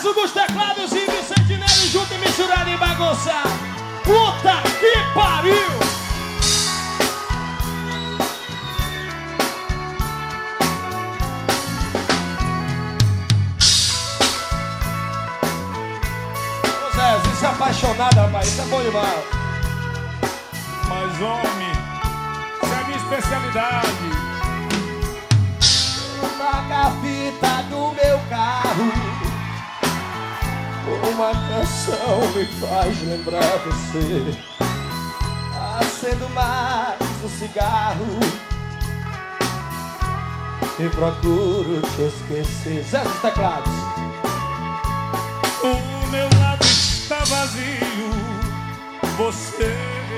César dos teclados e Vicente Nery junto e misturado e bagunçado. Puta que pariu! Se apaixonada, rapaz, isso é bom demais. Mas homem, isso é a minha especialidade. Na gaveta do meu carro, uma canção me faz lembrar você. Acendo mais um cigarro e procuro te esquecer. Zé dos teclados. O meu lado está vazio, você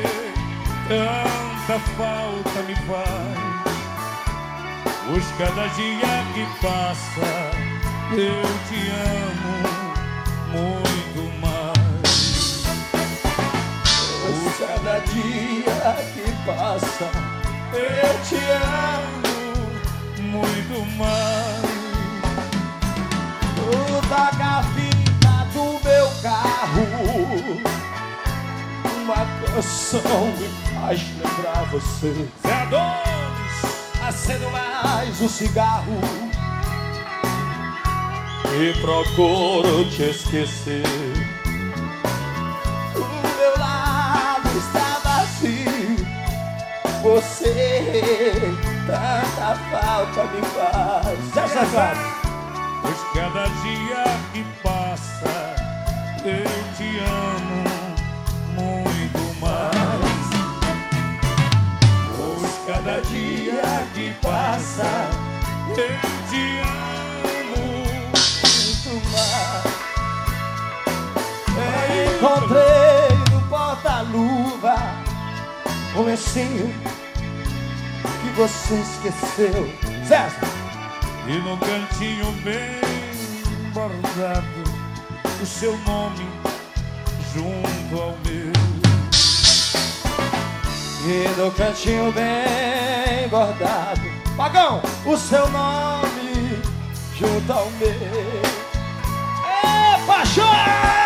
tanta falta me faz. Pois cada dia que passa eu te amo muito mais. Pois cada dia que passa eu te amo muito mais. Da gaveta do meu carro, uma canção me faz lembrar você. Zé Adonis, acendo mais um cigarro e procuro te esquecer. O meu lado está vazio, você tanta falta me faz. Pois cada dia que passa eu te amo muito mais. Pois cada dia que passa eu te amo muito mais. Encontrei no porta-luva um lencinho que você esqueceu. César! E no cantinho bem bordado o seu nome junto ao meu. E no cantinho bem bordado, Pagão, o seu nome junto ao meu. É paixão!